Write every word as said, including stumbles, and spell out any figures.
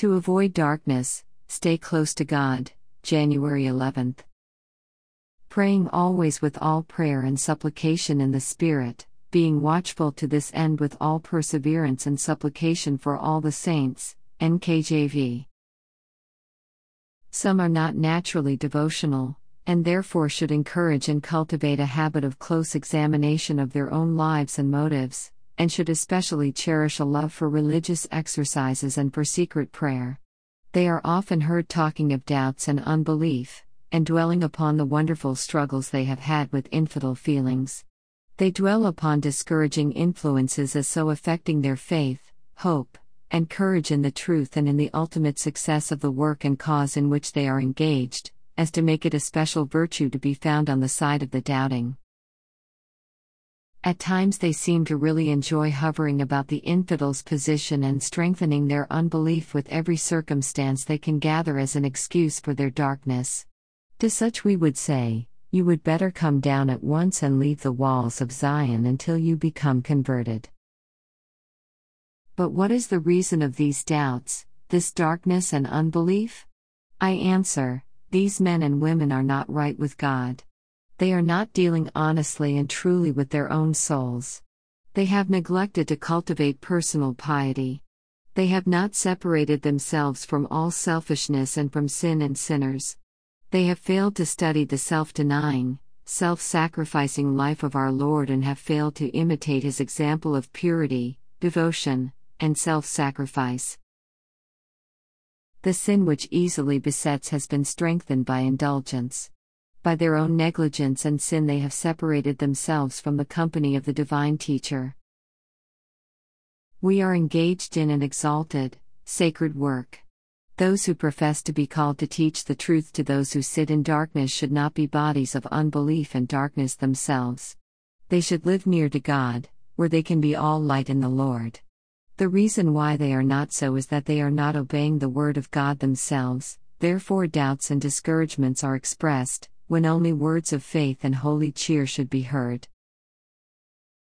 To avoid darkness, stay close to God, January eleventh. Praying always with all prayer and supplication in the Spirit, being watchful to this end with all perseverance and supplication for all the saints, N K J V. Some are not naturally devotional, and therefore should encourage and cultivate a habit of close examination of their own lives and motives, and should especially cherish a love for religious exercises and for secret prayer. They are often heard talking of doubts and unbelief, and dwelling upon the wonderful struggles they have had with infidel feelings. They dwell upon discouraging influences as so affecting their faith, hope, and courage in the truth and in the ultimate success of the work and cause in which they are engaged, as to make it a special virtue to be found on the side of the doubting. At times they seem to really enjoy hovering about the infidel's position and strengthening their unbelief with every circumstance they can gather as an excuse for their darkness. To such we would say, you would better come down at once and leave the walls of Zion until you become converted. But what is the reason of these doubts, this darkness and unbelief? I answer, these men and women are not right with God. They are not dealing honestly and truly with their own souls. They have neglected to cultivate personal piety. They have not separated themselves from all selfishness and from sin and sinners. They have failed to study the self-denying, self-sacrificing life of our Lord and have failed to imitate His example of purity, devotion, and self-sacrifice. The sin which easily besets has been strengthened by indulgence. By their own negligence and sin they have separated themselves from the company of the divine teacher. We are engaged in an exalted, sacred work. Those who profess to be called to teach the truth to those who sit in darkness should not be bodies of unbelief and darkness themselves. They should live near to God, where they can be all light in the Lord. The reason why they are not so is that they are not obeying the word of God themselves, therefore doubts and discouragements are expressed, when only words of faith and holy cheer should be heard.